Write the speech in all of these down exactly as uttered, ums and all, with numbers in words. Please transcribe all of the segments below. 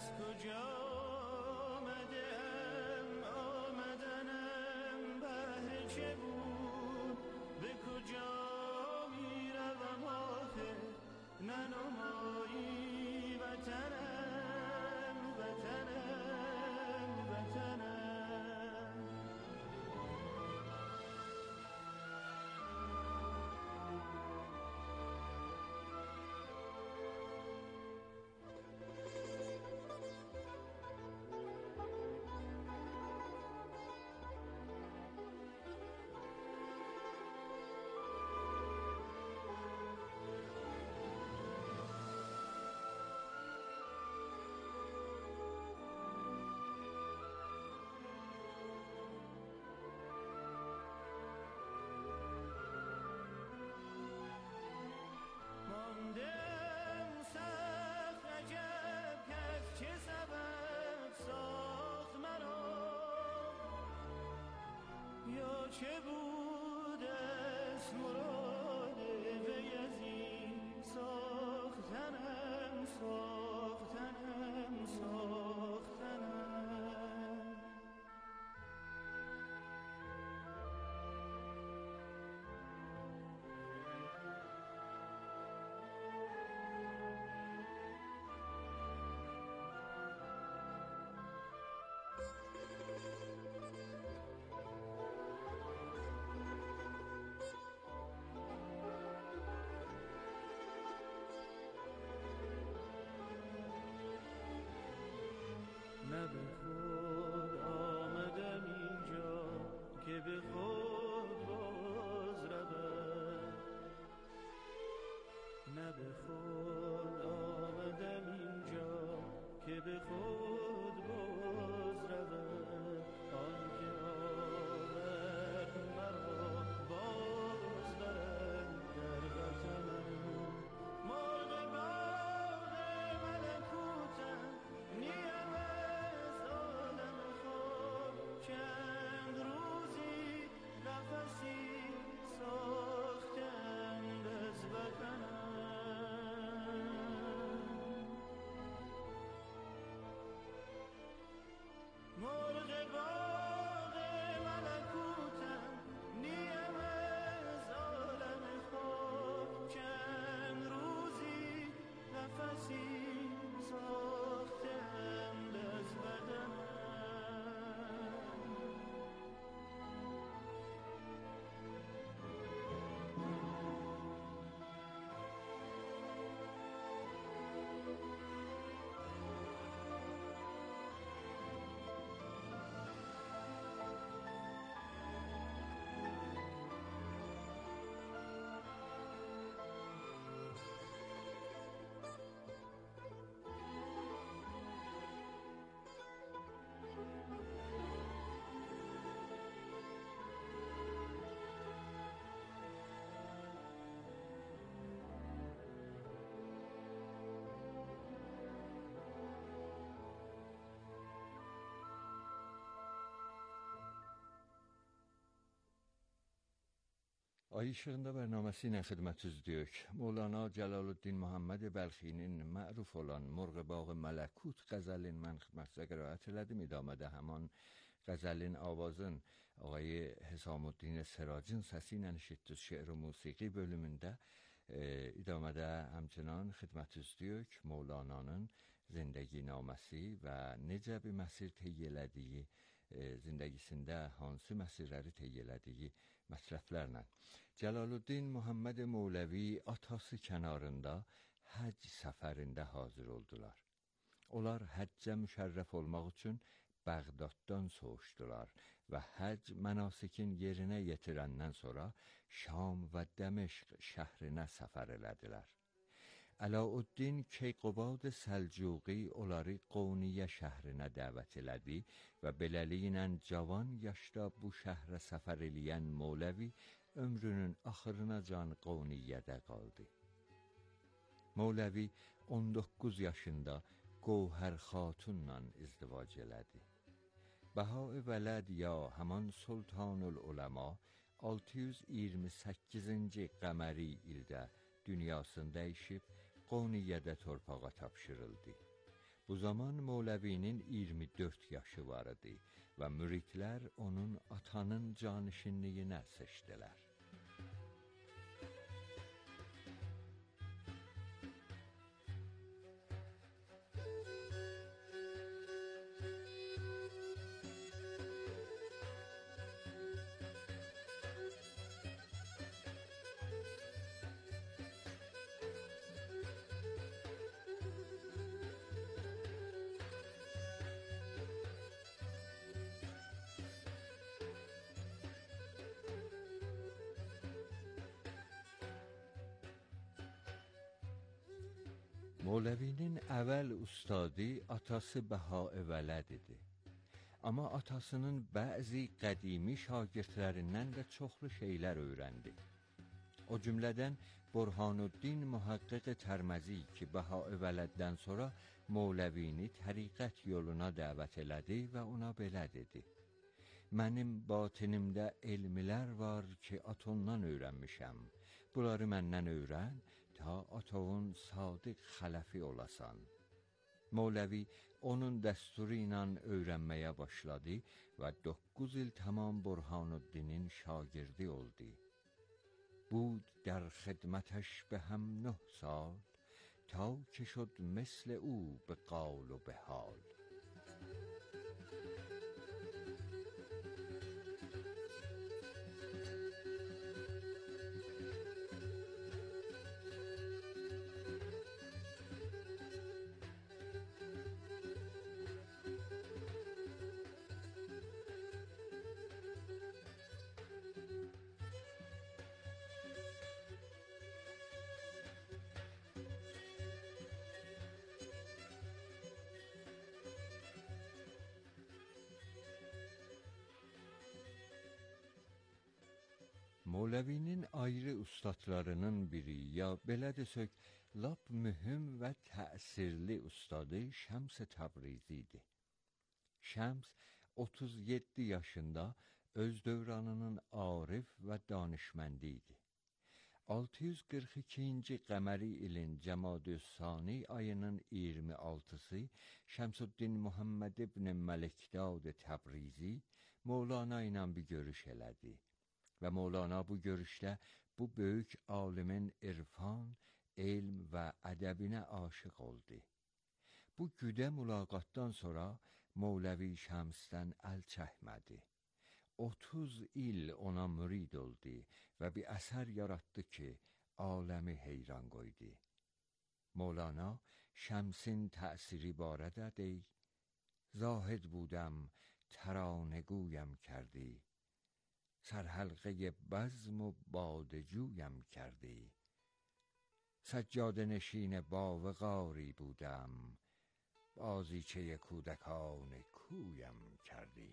نه به خود آمدم اینجا که به خود باز رود، نه به خود آمدم اینجا که به خود باز رود. آن که آورد مرا باز برد در وطنم، مرغ باد ملکوتم، نیم از عالم خود، چند روزی نفسی ساختند از وطنم. مرغ باغ ملکوتم، نیم از عالم خود، چند روزی نفسی ساختند از بدنم. Ayışığında bərnaməsi xidmətinizdəyik. Mevlana Cəlaluddin Muhammed Bəlxinin məruf olan Murğ Bağı Mələkut qəzəlin mən xidmətinizə qiraət elədim. İdamədə həman qəzəlin avazın ağay Hesamuddin Siracın səsi ilə eşitdiniz şeir və musiqi bölümündə. E, idamədə həmçinin xidmətinizdəyik Mevlana'nın zindəgi naməsi və necə bir məsir tey elədiyi, e, zindəgisində hansı məsirləri tey elədiyi mətləflərlə. Cəlaluddin Muhammed Mevlevi atası kənarında həc səfərində hazır oldular. Onlar həccə müşərrəf olmaq üçün Bəğdaddan soğuşdular və həc mənasikin yerinə yetirəndən sonra Şam və Dəməşq şəhrinə səfər elədilər. Əlaüddin Keyqubad Səlcuqi onları Qovniyə şəhrinə dəvət elədi və beləliklə cavan yaşda bu şəhrə səfər eləyən Mevlevi ömrünün axırınacan Qovniyyədə qaldı. Mevlevi on doqquz yaşında Qovhər Xatunla izdivac elədi. Bəha-i Vələd ya həman Sultanul Uləma altı yüz iyirmi səkkizinci qəməri ildə dünyasını dəyişib Qovniyyədə torpağa tapşırıldı. Bu zaman Moləvinin iyirmi dörd yaşı var idi və müridlər onun atanın canişinliyinə seçdilər. Moləvinin əvvəl ustadı atası Bəhaə Vələd idi. Amma atasının bəzi qədimi şagirdlərindən də çoxlu şeylər öyrəndi. O cümlədən Burhanuddin Muhəqqiq Tərməzi ki, Bəhaə Vələddən sonra Moləvini təriqət yoluna dəvət elədi və ona belə dedi: Mənim batinimdə elmlər var ki, atondan öyrənmişəm. Bunları məndən öyrən, ta atovun sadiq xələfi olasan. Moləvi onun dəsturu ilə öyrənməyə başladı və doqquz il tamam Burhanuddinin şagirdi oldu. بود در خدمتش به هم نه سال تا که شد مثل او به قال و به حال. Moləvinin ayrı ustadlarının biri, ya belə desək, lap mühüm və təsirli ustadı Şəms Təbrizi idi. Şəms otuz yeddi yaşında öz dövranının arif və danışməndi idi. altı yüz qırx ikinci qəməri ilin Cəmadüssani ayının iyirmi altısı Şəmsüddin Muhammed ibn Məlikdad Təbrizi Mövlana ilə bir görüş elədi. Və Mövlana bu görüşdə bu böyük alimin irfan, elm və ədəbinə aşiq oldu. Bu güdə mülaqatdan sonra Moləvi Şəmsdən əl çəkmədi. otuz il ona mürid oldu və bir əsər yaratdı ki, aləmi heyran qoydu. Mövlana Şəmsin təsiri barədə deyir: Zahid بودم ترانه گویم کردی سرحلقه بزم و باده جویم کردی سجاده نشین باوقاری بودم بازیچه کودکان کویم کردی.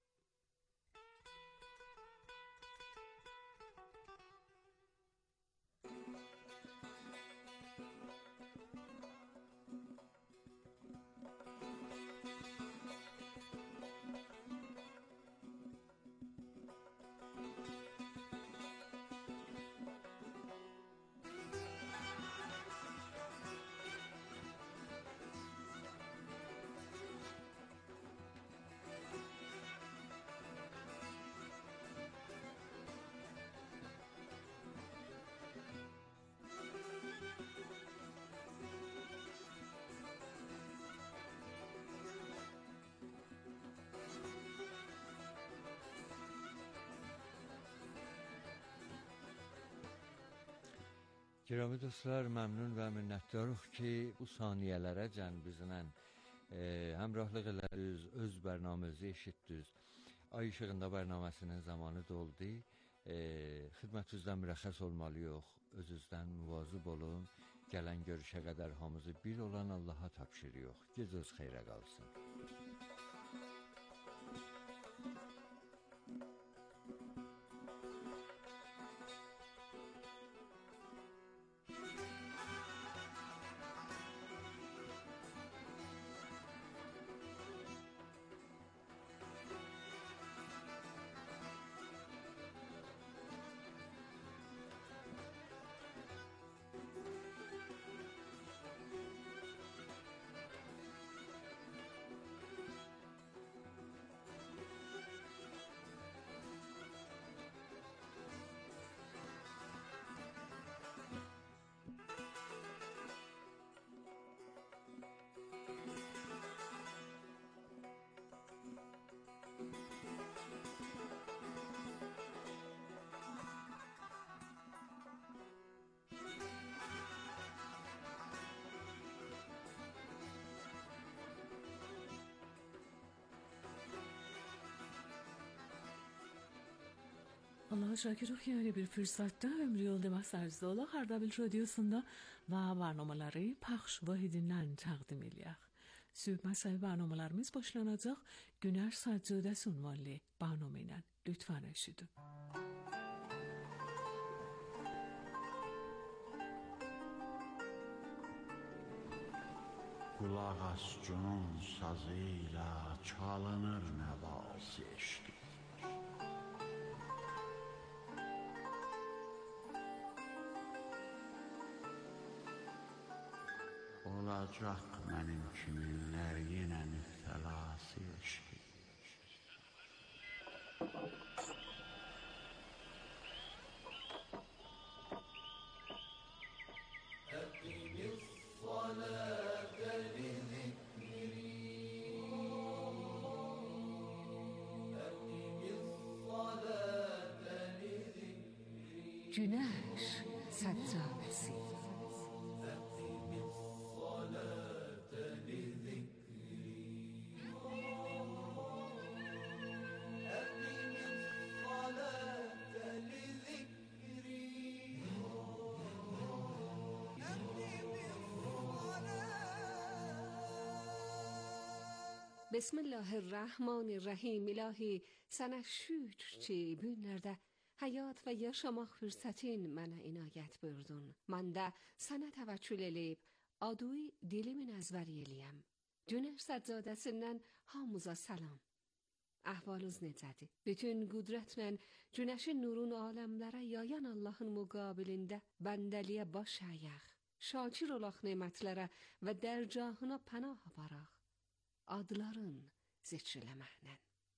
Girəmi dostlar, məmnun və minnətdarıq ki, bu saniyələrəcən bizlə e, həmrahlıq elədiniz, öz bərnaməzi eşitdiniz. Ay İşığında bərnaməsinin zamanı doldu. E, xidmətinizdən mürəxxəs olmalıyıq, özünüzdən müvazib olun. Gələn görüşə qədər hamımızı bir olan Allaha tapşırıyıq. Gecəniz xeyrə qalsın. Allah şakir yani bir fürsatda ömrü yolda Masarzola Hardabil Radyosunda ve barnamaları Paks Vahidinden takdim ediyik. Süb mesai barnamalarımız başlanacak Güneş Saccadesi unvanlı barnamayla. Lütfen eşidin. Qulaq as günün sazıyla çalınır nəvası eşqi. Olacaq mənim kiminlər yenə müftəlası eşqi. Güneş Saccadesi. Bismillahirrahmanirrahim. İlahi sana şükür ki günlerde hayat ve yaşamak fırsatın bana inayet buyurdun. Ben de sana teveccühl edip aduy dilimin ezberiyeliyim. Güneş Saccadesinden hamıza selam. Ahvalınız necədir? Bütün qudretlə güneşin nurun alemlere yayan Allah'ın muqabilində bəndəliyə baş əyək. Şakir olaq nemətlərə və dərgahına pənah aparaq. Adların zikr eləməklə.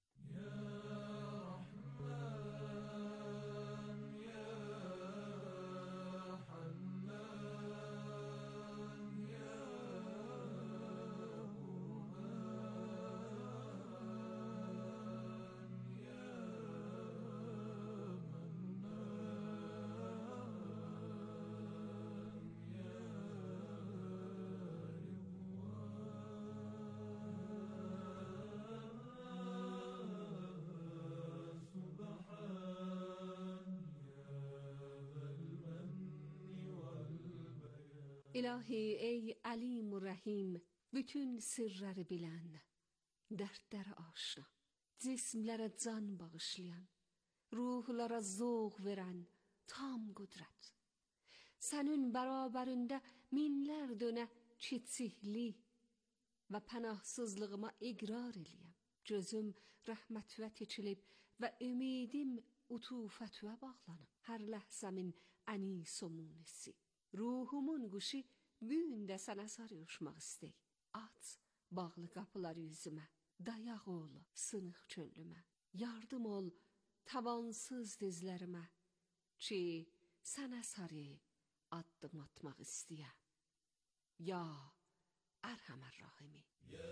İlahi ey alim و rahim, bütün sirləri bilən, dərdlərə aşina, cismlərə can bağışlayan, ruhlara zövq verən tam qudret. Sənin bərabərində minlər dönə kiçiklik və pənahsızlığıma iqrar eləyəm. Gözüm rəhmətvə keçilib və ümidim utufətvə bağlanıb. Hər ləhzəmin ənis و munisi. Ruhumun quşu büyündə sənə sarışmaq istək. Aç bağlı qapıları yüzümə, dayaq ol sınıq könlümə, yardım ol tavansız dizlərimə ki sənə sarı addım atmaq istəyəm. Ya Ərhəmər Rahimi. Ya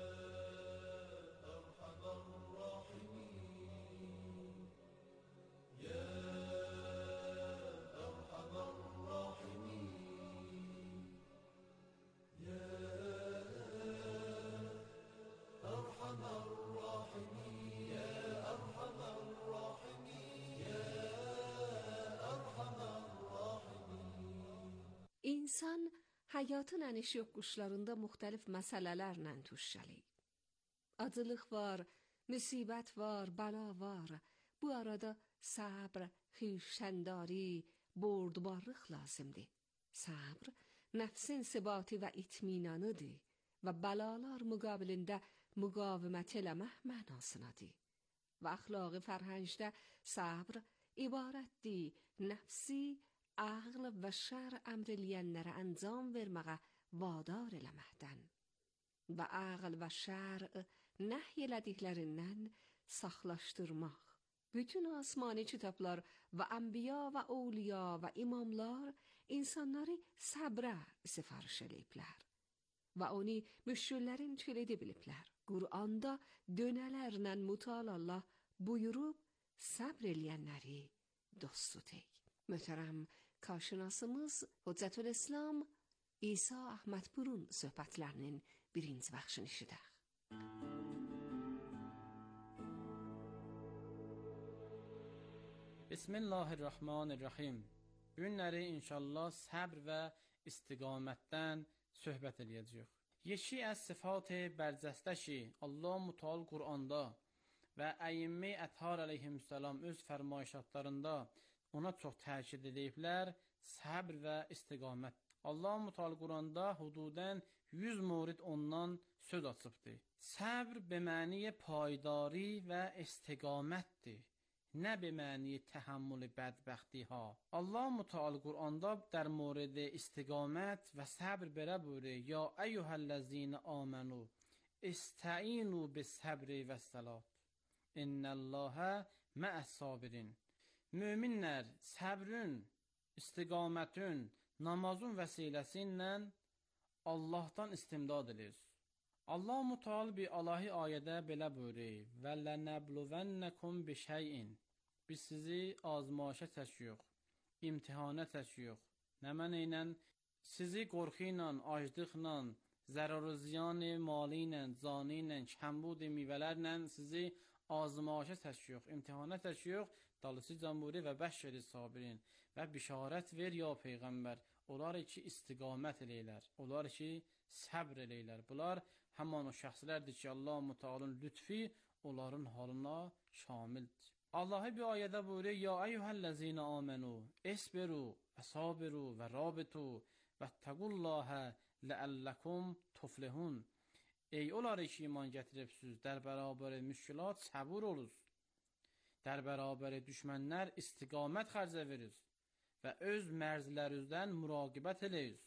Ərhəmər Rahimi. Ya İnsan həyatın əniş yoxuşlarında müxtəlif məsələlərlə tuşşəliyib. Acılıq var, müsibət var, bəla var. Bu arada səbr, xiyşəndari, bordbarlıq lazımdır. Səbr, nəfsin sibatı və itminanıdır və bəlalar müqabilində müqavimət eləmək mənasınadır. Və əxlaqı fərhəngdə səbr ibarətdir nəfsi, ağl və şər əmr eləyənlərə əncam verməyə vadar eləməkdən və ağl və şər nəhy elədiklərindən saxlaşdırmaq. Bütün asmani kitablar və ənbiya və awliya və imamlar insanları səbrə sifariş eləyiblər və onu müşküllərin kilidi biliblər. Qur'anda dönələrlə mutal Allah buyurub səbr eləyənləri dost tutaq. Möhtərəm karşınasımız Hüccətülislam İsa Əhmədpurun söhbətlərinin birinci bəxşini eşidək. Bismillahirrahmanirrahim. Bu günləri inşallah səbr və istiqamətdən söhbət edəcəyik. Yeki az sıfat bərcəstə ki, Allah Müteal Quranda və əyyimə əthar əleyhissalam öz fərmayişatlarında ona çox təkid ediblər, səbr və istiqamət. Allah Müteal Quranda hududən yüz mövrid ondan söz açıbdır. Səbr be məni paydari və istiqamətdir. نه به معنی تحمل بدبختی ها. الله متعال قرآن در مورد استقامت و صبر بره بوره یا ایها الذین آمنو استعینوا بالصبر و الصلاة ان الله مع الصابرین. Möminlər səbrün, istiqamətün, namazın vəsiləsinlə Allahdan istimdad edir. Allah Müteal bir alahi ayədə belə buyurur: "Və lənəbluvənnəkum bi şeyin." Biz sizi azmayışa çəkirik, imtihana çəkirik. Nə mənə ilə? Sizi qorxu ilə, aclıqla, zərər ziyan mali ilə, canı ilə, kəmbud meyvələrlə sizi azmayışa çəkirik, imtihana çəkirik. Dalısı cəmburi və bəşşəri sabirin və bişarət ver ya peyğəmbər. Onlar ki istiqamət eləyirlər, onlar ki səbr eləyirlər. Bunlar həman o şəxslərdir ki, Allah Mütealın lütfi onların halına şamildir. Allah'ı bir ayədə buyuruyor: "Ya eyyuhellezine amenu esbiru ve sabiru ve rabitu vettaqullaha leallekum tuflihun." Ey onları ki iman gətiribsiniz, در برابر müşkilat səbur olunuz. در برابر düşmənlər istiqamət xərcə veriz və öz mərzlərinizdən müraqibət eləyiz.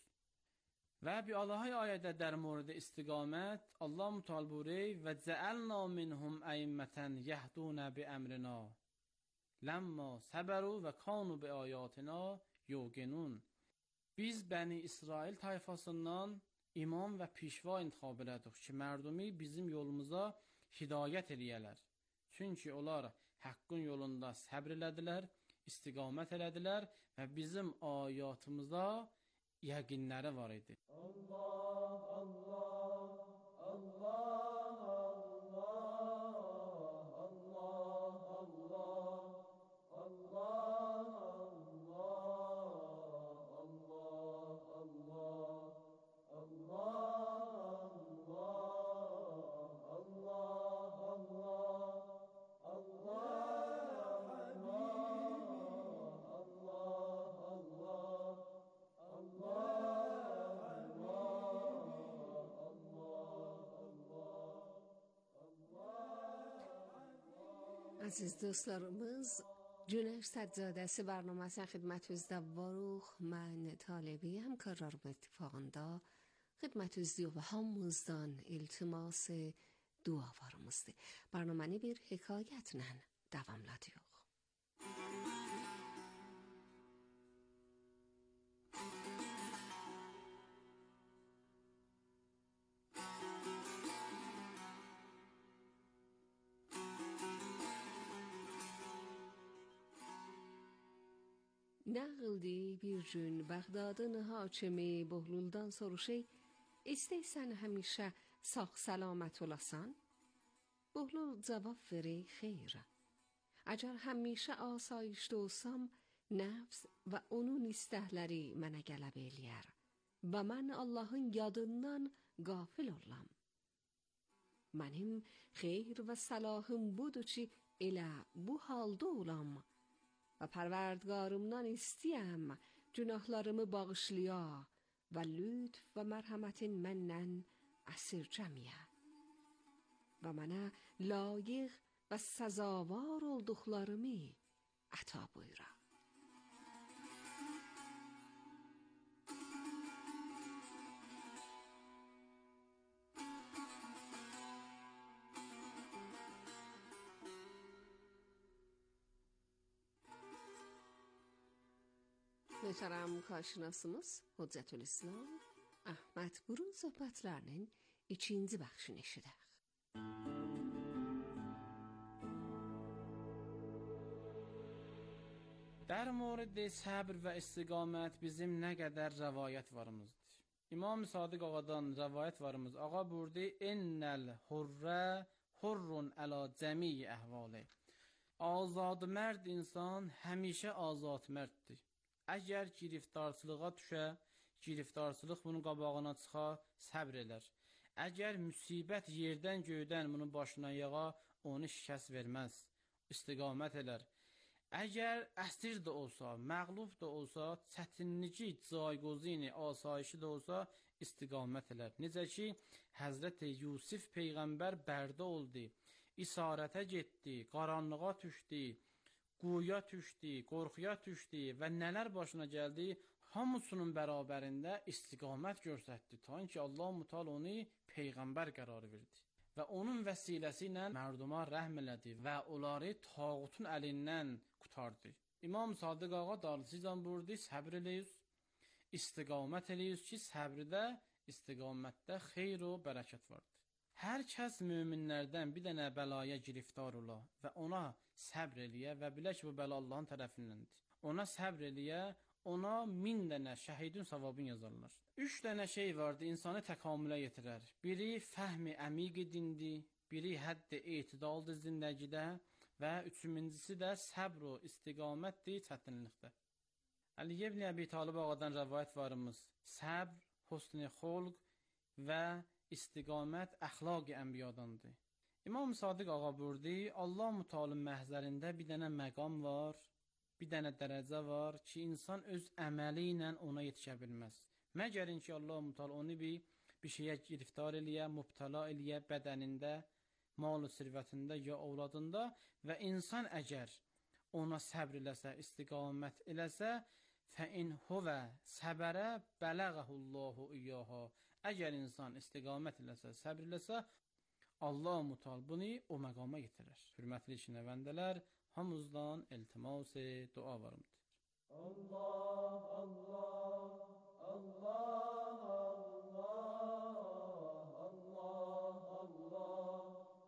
Və bir Allah'ı ayədə در مورد istiqamət Allah Müteal buyuruyor: "Və cəalna minhum əimmətən yehduna bi əmrina lamma sabaru və kanu bi ayatina yuqinun." Biz Bəni İsrail tayfasından imam və pişva intixab elədik ki, mərdumi bizim yolumuza hidayət eləyələr. Çünki onlar haqqın yolunda səbr elədilər, istiqamət elədilər və bizim ayatımıza yəqinləri var idi. Allah, Allah, Allah, Allah, Allah, Aziz dostlarımız, Güneş Səccadəsi برنامه‌si xidmətinizdə varıq. Mən Talebi həmkarlarım ittifaqında xidmətinizdə və hamımızdan iltimas dualarımızdır. Barnaməni bir hekayətlə davamladıq. Nağıldı bir gün Bağdadın hakimi Bəhluldan soruşu: "İstəyirsən həmişə sağ salamat olasan?" Bəhlul cavab verir: "Xeyr. Əgər həmişə asayişdə olsam, nəfs və onun istəkləri mənə qələbə eləyər və mən Allahın yadından qafil olam. Mənim xeyr və salahım budur ki, elə bu halda olam və Pərverdigarımdan istəyəm günahlarımı bağışlaya və lütf və mərhəmətin məndən əsirgəməyə və mənə layiq və səzavar olduqlarımı əta buyura." Möhtərəm karşınasımız Hüccətülislam Əhməd Qurun söhbətlərinin ikinci bəxşini eşidək. در مورد صبر و استقامت bizim nə qədər rəvayət varımızdır. İmam Sadiq ağadan rəvayət varımız. Ağa buyurdu: "Innel hurra hurrun ala cəmi əhvali." Azad mərd insan həmişə azad mərddir. Əgər giriftarçılığa düşə, giriftarçılıq bunun qabağına çıxa, səbr elər. Əgər müsibət yerdən göydən bunun başına yağa, onu şikəst verməz, istiqamət elər. Əgər əsir də olsa, məğlub da olsa, çətinlici, caygozini, asayişi də olsa, istiqamət elər. Necə ki, Həzrəti Yusif Peyğəmbər bərdə oldu, isarətə getdi, qaranlığa düşdü, quyuya düşdü, qorxuya düşdü və nələr başına gəldi, hamısının bərabərində istiqamət göstərdi. Ta ki, Allah-u Teala onu Peyğəmbər qərar verdi. Və onun vəsiləsi ilə mərduma rəhm elədi və onları tağutun əlindən qutardı. İmam Sadiq ağa darlısıyla buyurdu, səbr eləyiz, istiqamət eləyiz ki, səbrdə, istiqamətdə xeyr o bərəkət vardır. Hər kəs möminlərdən bir dənə bəlaya giriftar ola və ona səbr eləyə və bilə ki, bu bəla Allahın tərəfindəndir. Ona səbr eləyə, ona min dənə şəhidin savabını yazarlar. Üç dənə şey vardı, insanı təkamülə yetirər. Biri fəhmi əmiq dindir, biri hədd-i etidaldır zindəgidə və üçüncüsü də səbr o istiqamətdir çətinlikdə. Əli ibn Əbi Talib ağadan rəvayət varımız. Səbr, husn-i xulq və istiqamət əxlaq-ı ənbiyadandır. İmam Sadiq ağa buyurdu, Allah-u Teala məhzərində bir dənə məqam var, bir dənə dərəcə var ki, insan öz əməli ilə ona yetişə bilməz. Məgərin ki, Allah-u Teala onu bir, bir şeyə giriftar eləyə, mübtəla eləyə bədənində, mal-ı sirvətində ya ovladında və insan əgər ona səbr eləsə, istiqamət eləsə, fəin huvə səbərə bələğəhullahu iyyəha. Əgər insan istiqamət eləsə, səbr eləsə, Allah-u Teala bunu o məqama yetirir. Hürmətli şinəvəndələr, hamımızdan iltimas-ı dua varımdır. Allah, Allah, Allah, Allah, Allah,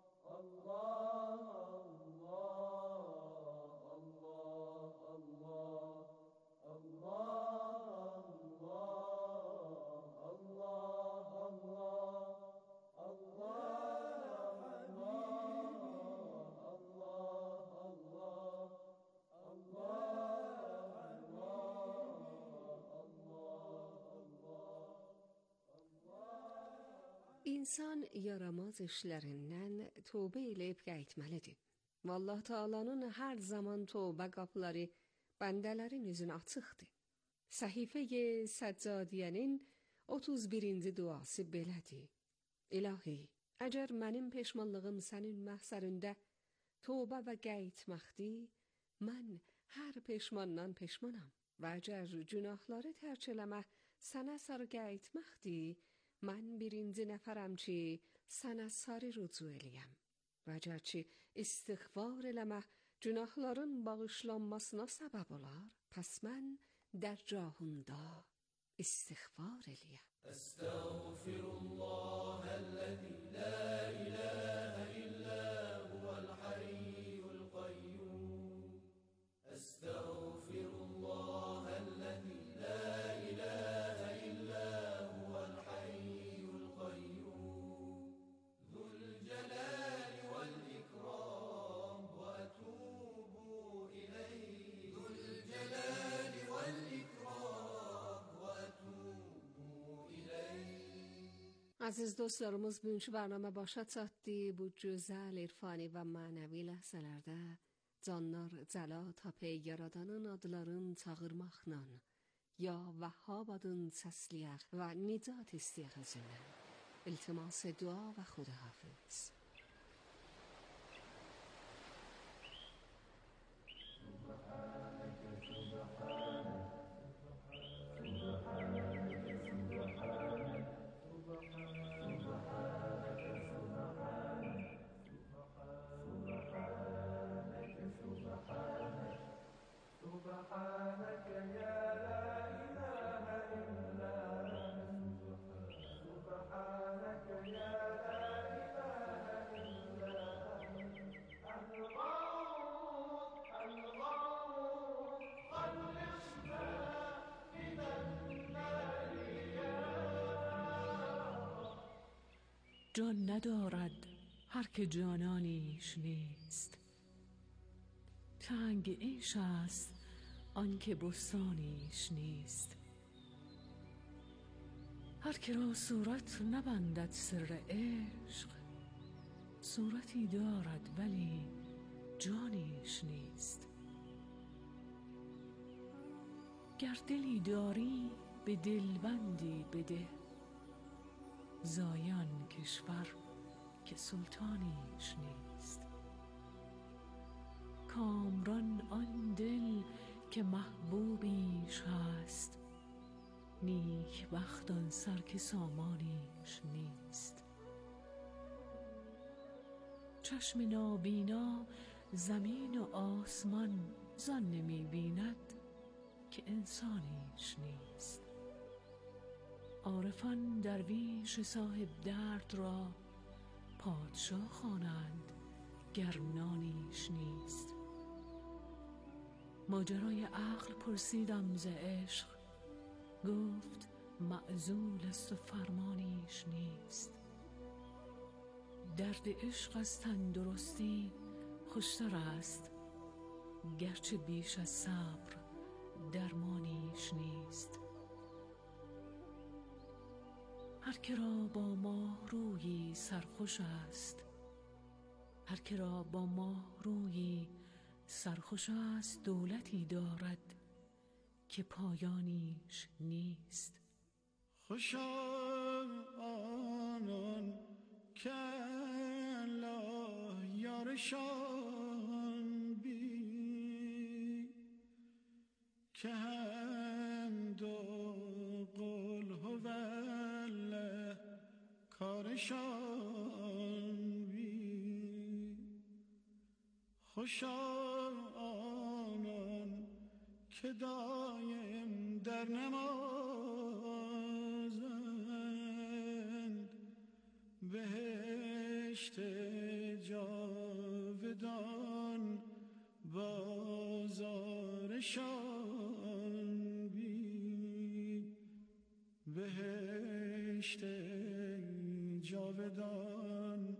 İnsan yaramaz işlərindən tövbə eləyib qayıtmalıdır. Vallah Taala'nın hər zaman tövbə qapıları bəndələrin üzünə açıqdır. Səhifə-i Səccadiyənin otuz birinci duası belədir. İlahi, əgər mənim peşmanlığım sənin məhzərində tövbə və qayıtmaqdır, mən hər peşmandan peşmanam. Və əgər günahları tərk eləmə sənə sarı qayıtmaqdır, mən birinci nəfərəm ki, sənə sarı rücu eləyəm. Və əgər ki, istiğfar eləmə günahların bağışlanmasına səbəb olar, pəs mən dərgahında istiğfar eləyəm. Estağfirullahəl-ləzi la iləhə illə huvəl-hayyul qayyum. Estağfirullahəl-ləzi la iləhə illə huvəl-hayyul qayyum. Zülcəlal vəl-ikram və ətubu ileyh. Zülcəlal vəl-ikram və ətubu ileyh. Aziz dostlarımız, bugünkü برنامه başa çatdı. Bu gözəl irfani və mənəvi ləhzələrdə canlar cəla tapı yaradanın adların çağırmaqla ya Vəhhab adın səsləyək və nicat istəyək özündən. İltimas dua və xudahafız. جان ندارد هر که جانانیش نیست، تنگ عیش است آن که بستانیش نیست. هر که را صورت نبندد سر عشق، صورتی دارد ولی جانیش نیست. گر دلی داری به دلبندی بده، زایان کشور که سلطانیش نیست. کامران آن دل که محبوبیش هست، نیک بخت آن سر که سامانیش نیست. چشم نابینا زمین و آسمان زان نمی بیند که انسانیش نیست. عارفان درویش صاحب درد را پادشاه خوانند گر نانیش نیست. ماجرای عقل پرسیدم ز عشق، گفت معزول است و فرمانیش نیست. درد عشق از تندرستی خوشتر است، گرچه بیش از صبر درمانیش نیست. هر که را با ماه رویی سرخوش است، هر که را با ماه رویی سرخوش است، دولتی دارد که پایانیش نیست. خوشا آنان که الله یارشان بی، که هم دو قل هو الله کارشان بی. خوشا آنان که دایم در نمازند، بهشت جاودان بازارشان بی. بهشت جاودان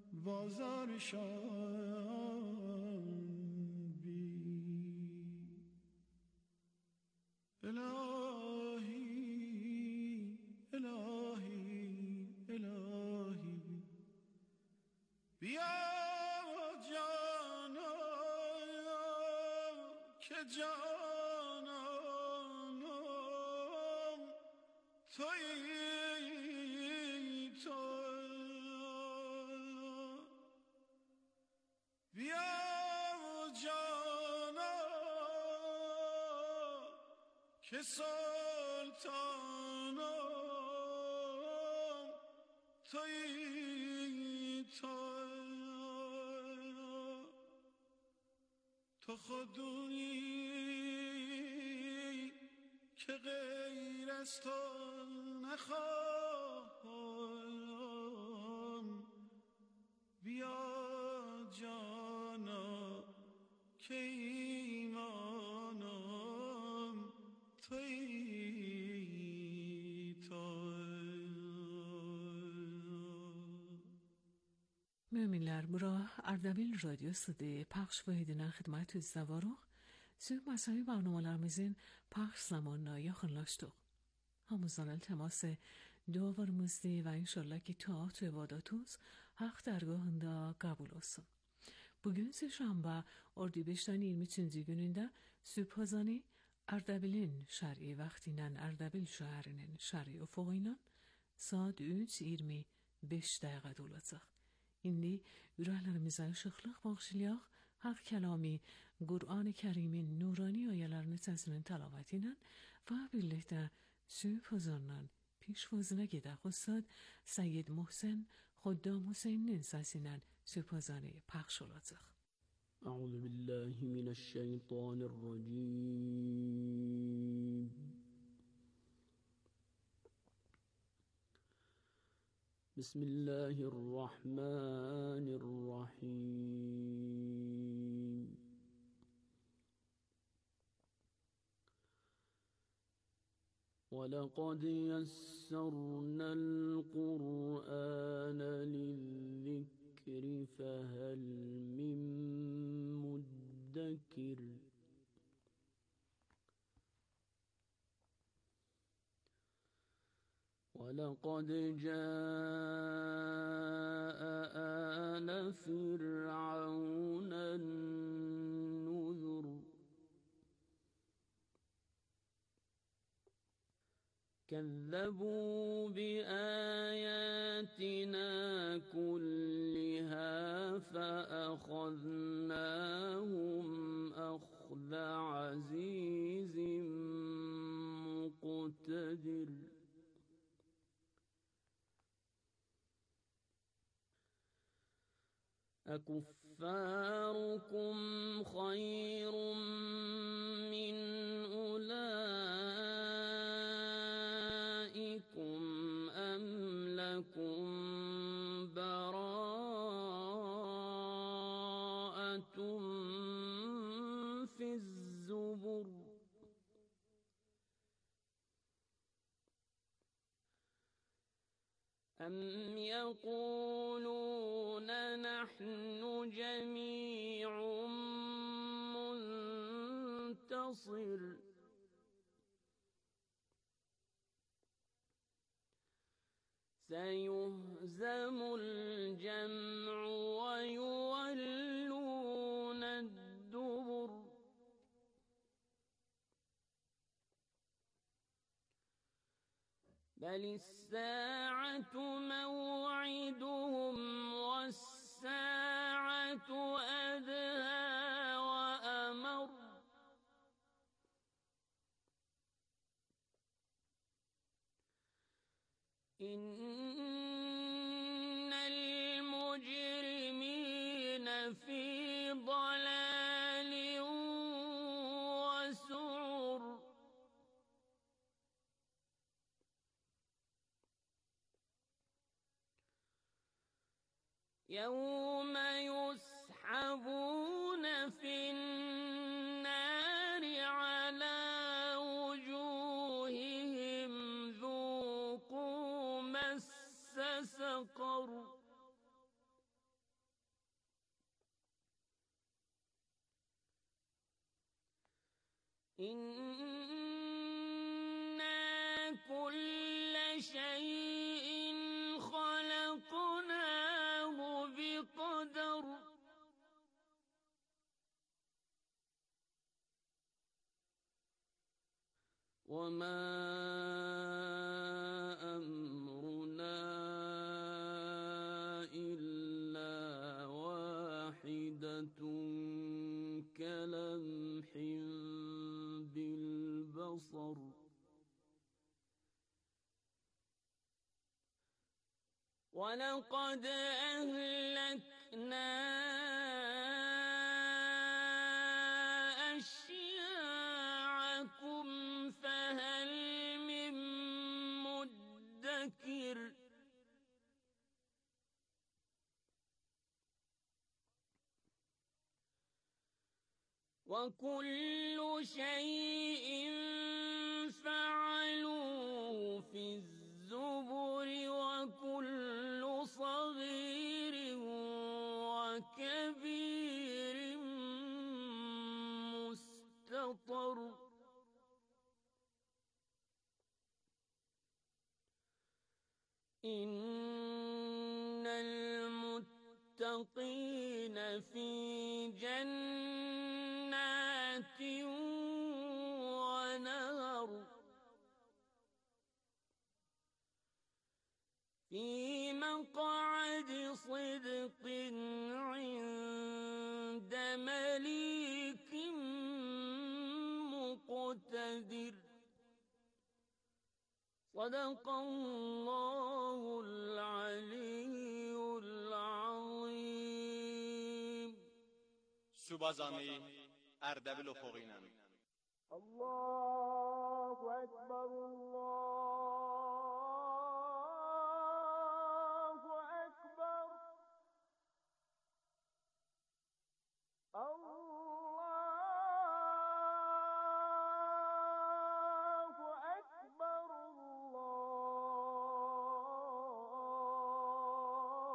بازارشان بی. الهی الهی الهی بیا جانا که جانانم تویی تو. بیا جانا که سلطانم تویی تو. تو خودی که غیر از تو نخواهم. بیا جانا که ایمانم تویی تو. Müminler, bura Ardabil Radyosu'da paylaş ve edilen hizmet var. Süb مسائل برنامه‌larımızın paylaş zamanına yakınlaştık. Hamuzdan iltimas dualarımızı ve inşallah ki taat ve ibadatımız hak dergahında kabul olsun. Bugün Seshamba Ordibehişt'in yirmi üçüncü gününde Sübhazani Ardabil'in şer'i vaxtinden Ardabil şəhərinin şer'i ufuğuyla saat üç iyirmi beş dəqiqə olacaq. İndi ürəklərimizə işıqlıq bağışlayaq, haq kəlami Qur'an-ı Kərimin nurani ayələrini səsinin təlavəti ilə və birlikdə Sübhazanla پیشوازنه gedək. Ustad Səyyid Muhsin Xuddam Hüseynin səsi ilə Sübhazanı pəxş olacaq. أعوذ بالله من الشيطان الرجيم. بسم الله الرحمن الرحيم. ولقد يسرنا القرآن للذكر فهل من مدكر. مدكر ولقد جاء آل فرعون النذر كذبوا بآياتنا كلها فأخذناهم أخذ عزيز مقتدر أكفاركم خير من أولئكم أم لكم براءة في الزبر أم يقولون نحن جميع منتصر سيهزم الجمع ويولون الدبر بل الساعة موعدهم والساعة أدهى وأمر إن المجرمين في ضلال وسعر يوم يسحبون في النار على وجوههم ذوقوا مس سقر إنا كل شيء خلقناه بقدر وما أمرنا إلا واحدة كلمح بالبصر ولقد أهلكنا أشياعكم فهل من مدكر وكل شيء فعلوه في الزبر وكل صغير وكبير مستطر إن المتقين في جنات ونهر في مقعد صدق عند مليك مقتدر صدق الله العلي العظيم. سوبازانی اردبیل افقینم. الله أكبر الله أكبر الله أكبر الله.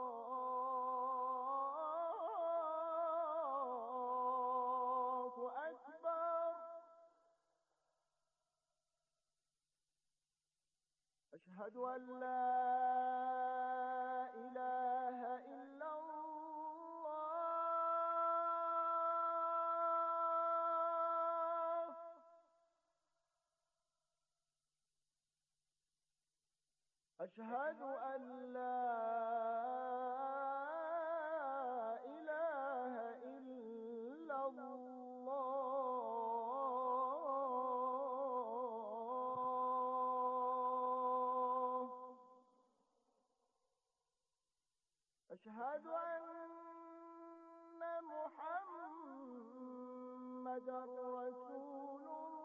أشهد أن لا إله إلا الله. أشهد أن لا إله إلا الله. أشهد أن محمدا رسول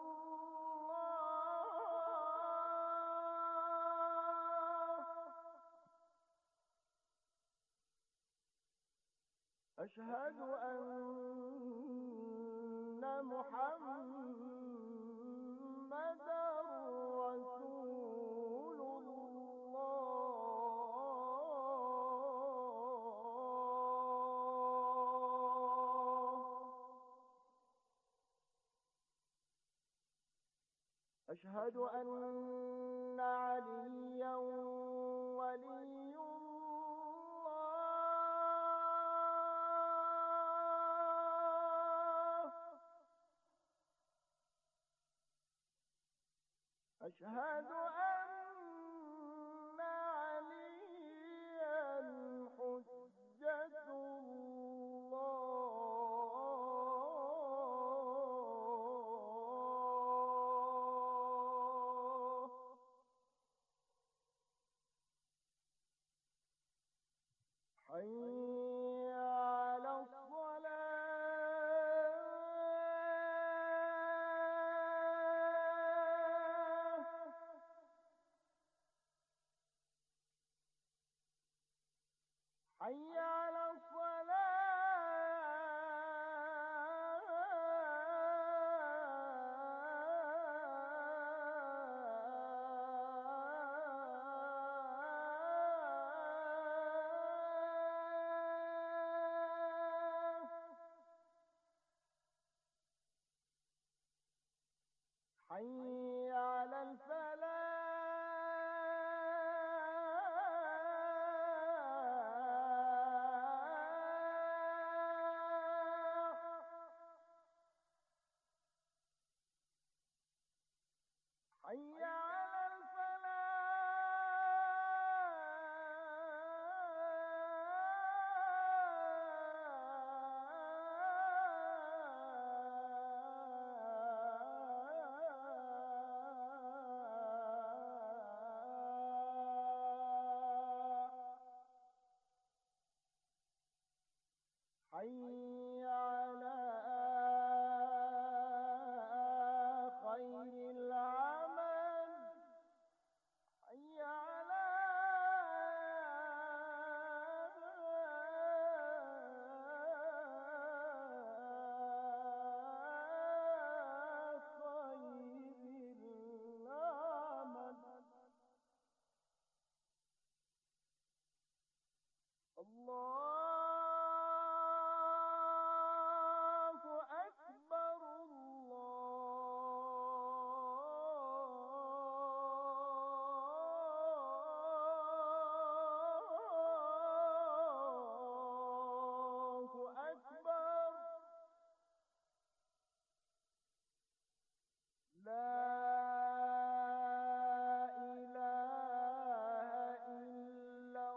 الله. أشهد أن محمدا رسول الله. أشهد أن عليا ولي الله. أشهد أن عليا حجة الله. حي على الصلاة. حي على الصلاة. حي على الفلاح. حي على الفلاح. حي على خير العمل. حي على خير العمل. الله أكبر الله أكبر. لا إله إلا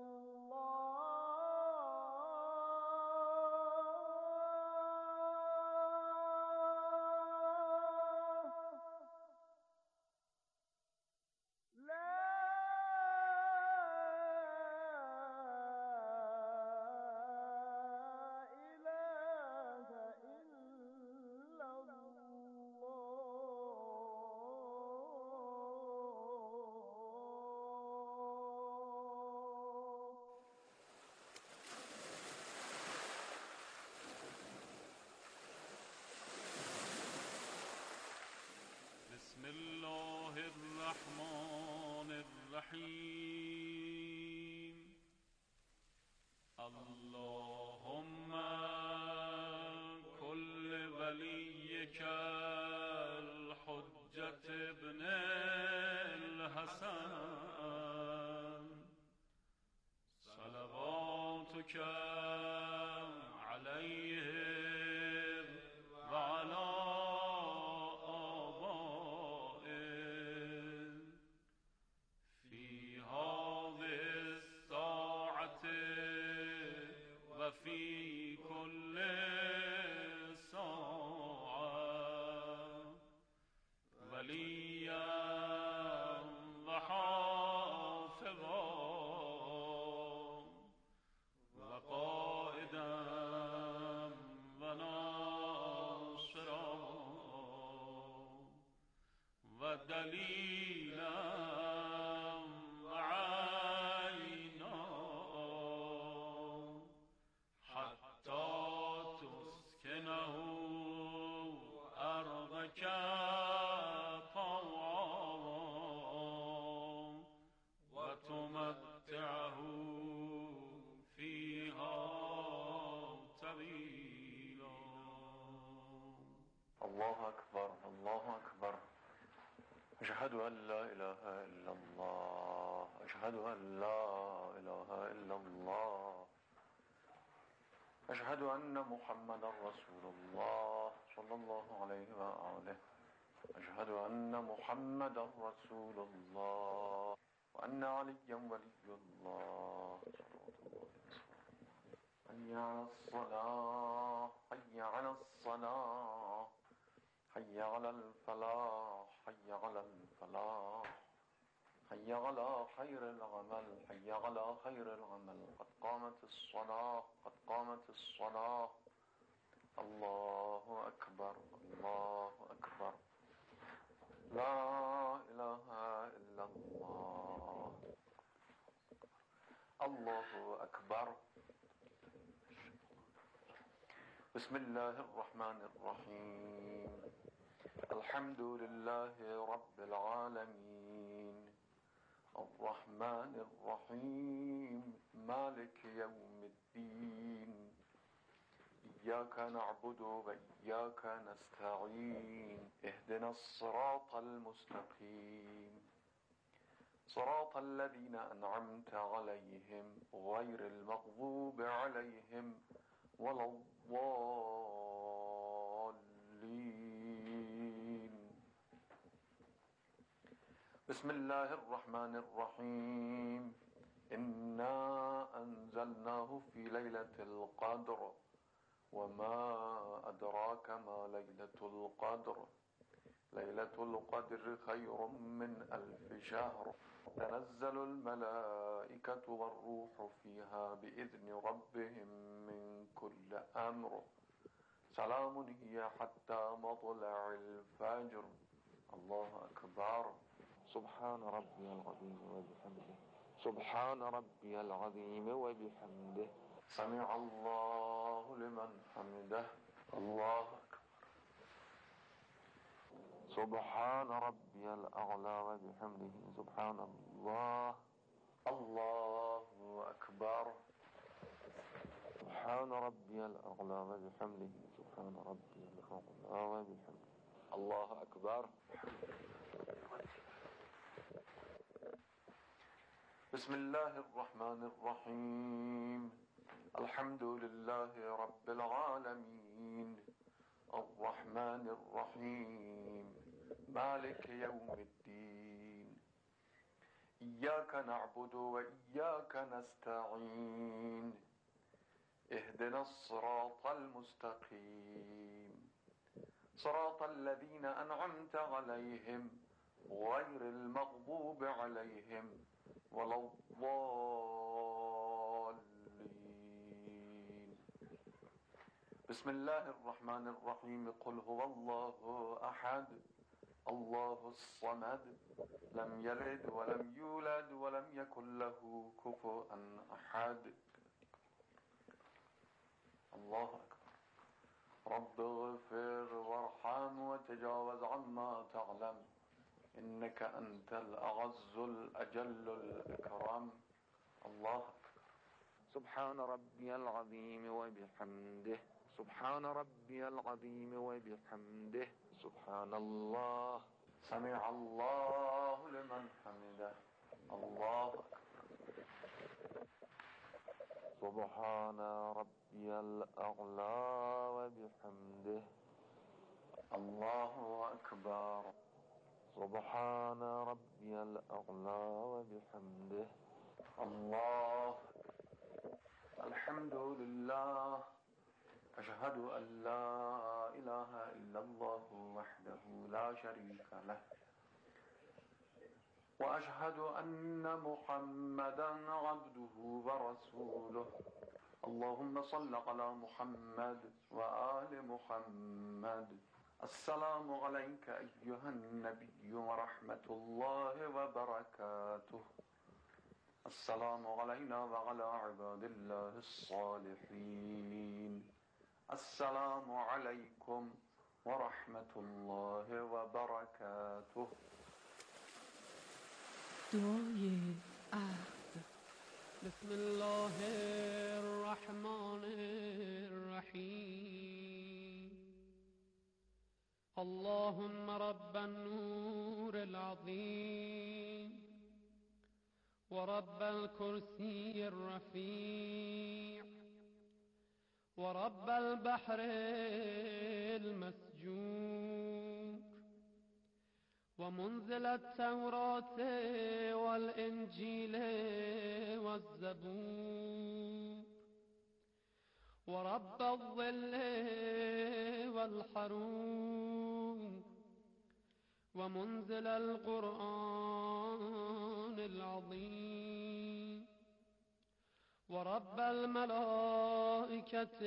الله. لا إله إلا الله. بسم الله الرحمن الرحيم. اللهم كل وليك الحجة ابن الحسن سلامك عليهم وعلى آبائهم في هذه الساعة وفي كل ساعة وليا وحافظا وقائدا وناصرا ودليلا وعينا حتى تسكنه أرضك طوعا وتمتعه فيها طويلا. الله أكبر الله أكبر. أشهد أن لا إله إلا الله أشهد أن لا إله إلا الله أشهد أن محمدا رسول الله صلى الله عليه وآله أشهد أن محمدا رسول الله وأن عليا ولي الله صلوات الله حي على الصلاة حي على الصلاة حي على الفلاح حي على الفلاح حي على خير العمل حي على خير العمل قد قامت الصلاة قد قامت الصلاة. الله أكبر الله أكبر. لا إله إلا الله. الله أكبر. بسم الله الرحمن الرحيم. الحمد لله رب العالمين الرحمن الرحيم مالك يوم الدين إياك نعبد وإياك نستعين اهدنا الصراط المستقيم صراط الذين أنعمت عليهم غير المغضوب عليهم ولا الضالين. بسم الله الرحمن الرحيم. إنا أنزلناه في ليلة القدر وما أدراك ما ليلة القدر ليلة القدر خير من ألف شهر تنزل الملائكة والروح فيها بإذن ربهم من كل أمر سلام هي حتى مطلع الفجر. الله أكبر. سبحان ربي العظيم وبحمده سبحان ربي العظيم وبحمده سمع الله لمن حمده. الله أكبر. سبحان ربي الأعلى وبحمده سبحان الله. الله أكبر. سبحان ربي الأعلى وبحمده سبحان ربي الأعلى وبحمده. الله أكبر. بسم الله الرحمن الرحيم. الحمد لله رب العالمين الرحمن الرحيم مالك يوم الدين إياك نعبد وإياك نستعين اهدنا الصراط المستقيم صراط الذين أنعمت عليهم غير المغضوب عليهم ولا الضالين. بسم الله الرحمن الرحيم. قل هو الله أحد الله الصمد لم يلد ولم يولد ولم يكن له كفوا أحد. الله أكبر. رب اغفر وارحم وتجاوز عما تعلم إنك أنت الأعز الأجل الأكرم. الله أكبر. سبحان ربي العظيم وبحمده سبحان ربي العظيم وبحمده سبحان الله. سمع الله لمن حمده. الله أكبر. سبحان ربي الأعلى وبحمده الله أكبر سبحان ربي الأعلى وبحمده الله الحمد لله أشهد أن لا إله إلا الله وحده لا شريك له وأشهد أن محمدا عبده ورسوله اللهم صل على محمد وآل محمد السلام عليك أيها النبي ورحمة الله وبركاته السلام علينا وعلى عباد الله الصالحين السلام عليكم ورحمة الله وبركاته. دعای عهد. بسم الله الرحمن الرحيم اللهم رب النور العظيم ورب الكرسي الرفيع ورب البحر المسجور ومنزل التوراة والإنجيل والزبور ورب الظل والحرور ومنزل القرآن العظيم ورب الملائكة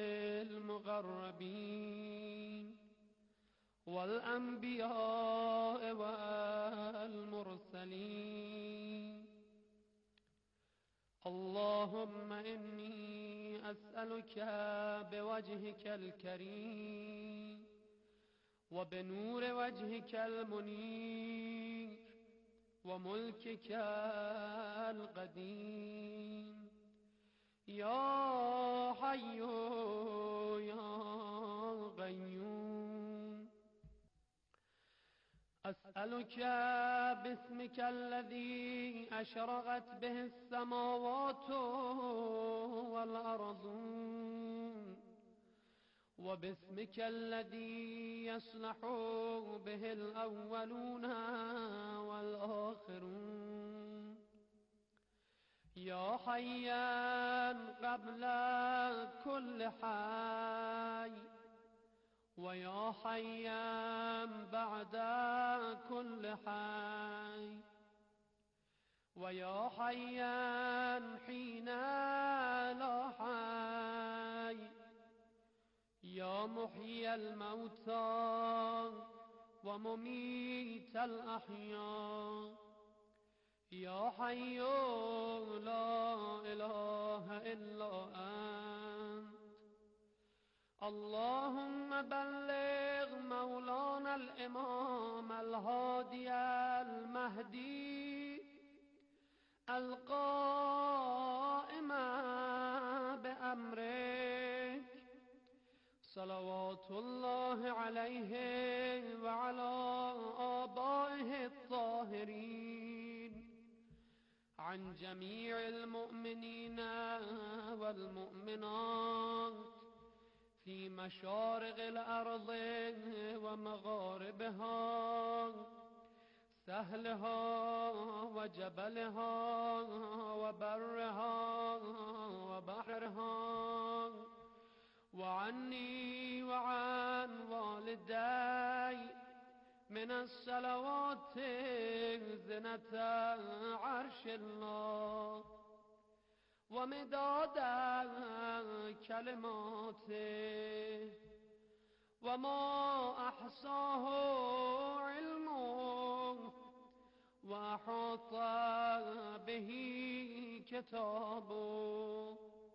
المقربين والأنبياء والمرسلين اللهم إني أسألك بوجهك الكريم وبنور وجهك المنير وملكك القديم يا حي يا قيوم أسألك باسمك الذي أشرقت به السماوات والأرضون وباسمك الذي يصلح به الأولون والآخرون يا حيا قبل كل حي ويا حيا بعد كل حي ويا حيا حين لا حي يا محيي الموتى ومميت الأحياء يا حي لا إله إلا أنت اللهم بلغ مولانا الإمام الهادي المهدي القائم بأمرك صلوات الله عليه وعلى آبائه الطاهرين عن جميع المؤمنين والمؤمنات في مشارق الأرض ومغاربها سهلها وجبلها وبرها وبحرها وعني وعن والدي من الصلوات زنة عرش الله ومداد كلماته وما أحصاه علمه وأحاط به كتابه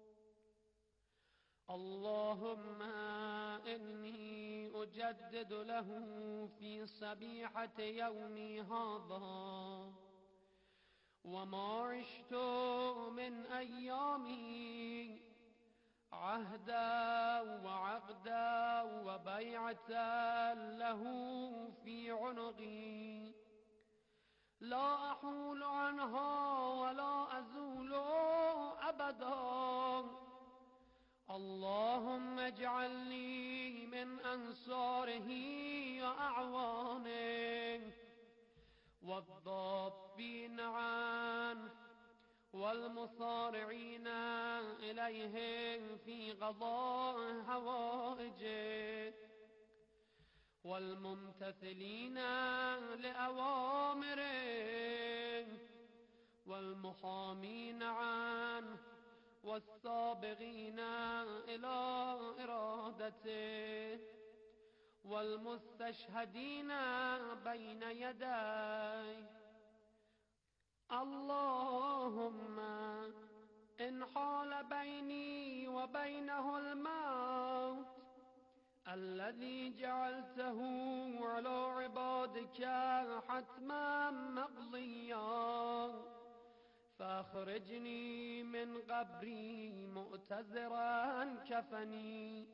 اللهم إني أجدد له في صبيحة يومي هذا وما عشت من أيامي عهدا وعقدا وبيعة له في عنقي لا أحول عنها ولا أزول أبدا وأعوانه والضابين عنه والمصارعين إليه في قضاء حوائجه والممتثلين لأوامره والمحامين عنه والسابقين إلى إرادته والمستشهدين بين يديه. اللهم إن حال بيني وبينه الموت الذي جعلته على عبادك حتما مقضيا فاخرجني من قبري مؤتزرا كفني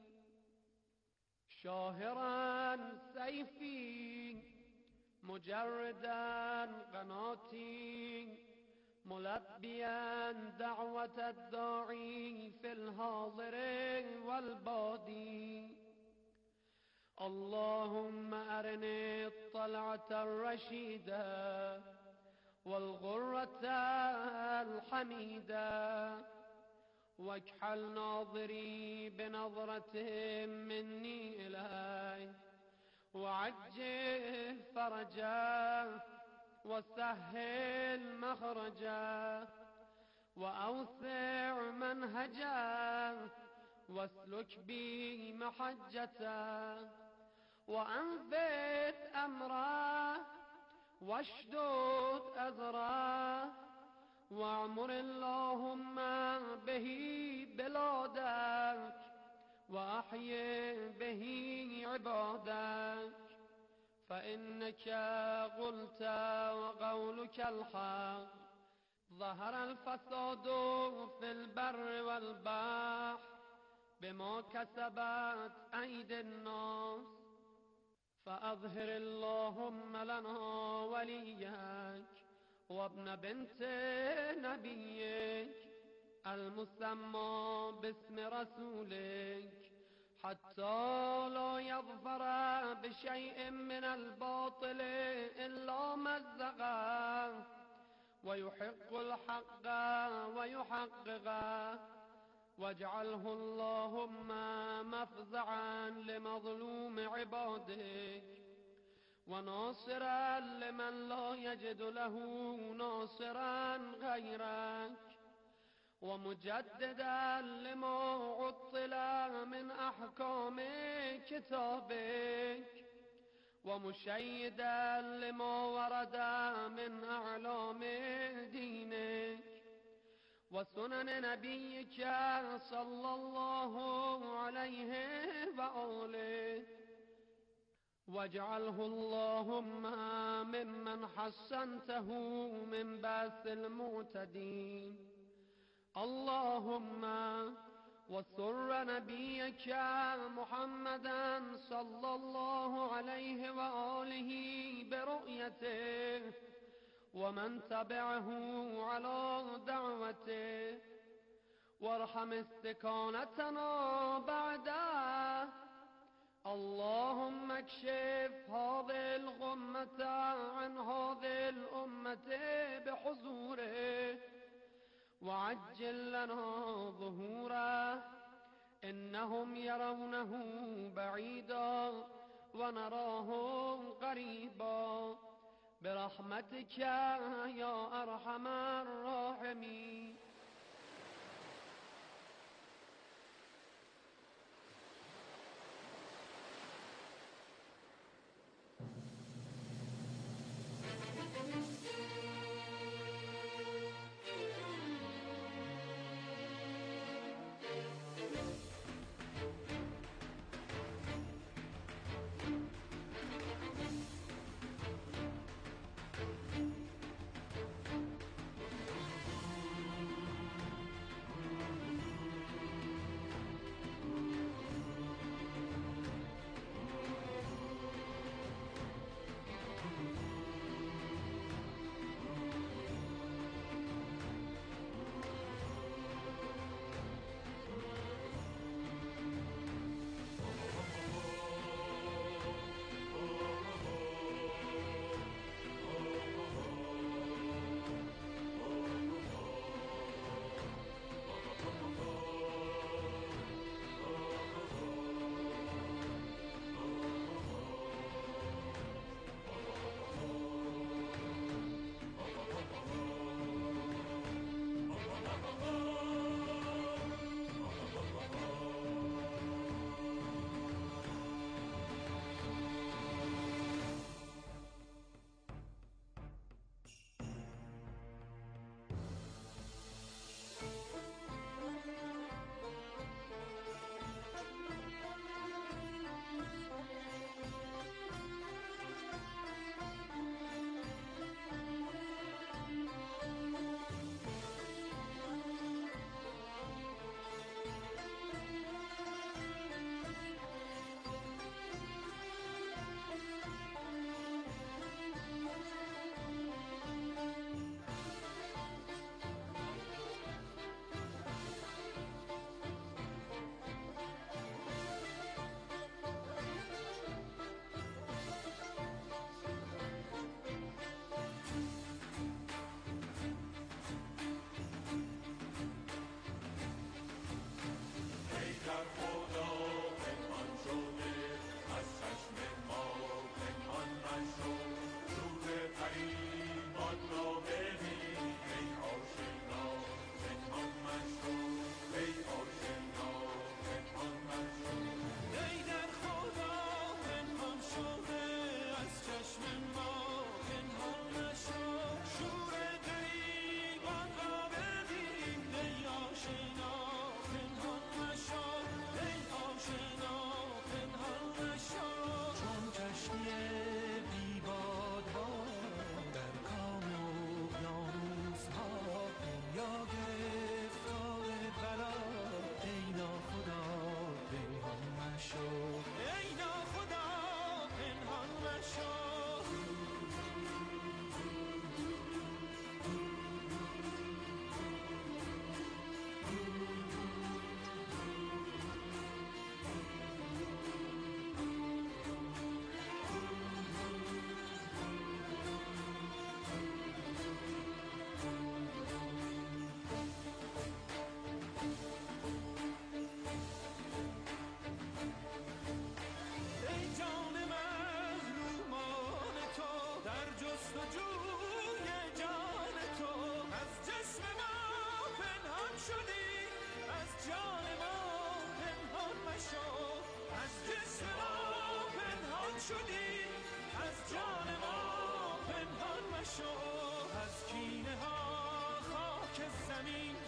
شاهرا سيفي مجردا قناتي ملبيا دعوة الداعي في الحاضر والبادي. اللهم أرني الطلعة الرشيدة والغرة الحميدة واكحل ناظري بنظرة مني إليه وعجل فرجا وسهل مخرجا وأوسع منهجا واسلك بي محجتا وأنبت أمرا واشدد أزرا واعمر اللهم به بلادك وأحيي به عبادك فإنك قلت وقولك الحق ظهر الفساد في البر والبحر بما كسبت أيدي الناس فأظهر اللهم لنا وليك وابن بنت نبيك المسمى باسم رسولك حتى لا يظفر بشيء من الباطل إلا مزقه ويحق الحق ويحققه واجعله اللهم مفزعا لمظلوم عبادك وناصرا لمن لا يجد له ناصرا غيرك ومجددا لما عطل من أحكام كتابك ومشيدا لما ورد من أعلام دينك وسنن نبيك صلى الله عليه وآله واجعله اللهم ممن حسنته من بأس المعتدين. اللهم وسر نبيك محمدا صلى الله عليه وآله برؤيته ومن تبعه على دعوته وارحم استكانتنا بعده. اللهم اكشف هذه الغمة عن هذه الأمة بحضوره وعجل لنا ظهوره إنهم يرونه بعيدا ونراه قريبا برحمتك يا أرحم الراحمين. شدی از جان ما پنهان مشو از کینه ها خاک زمین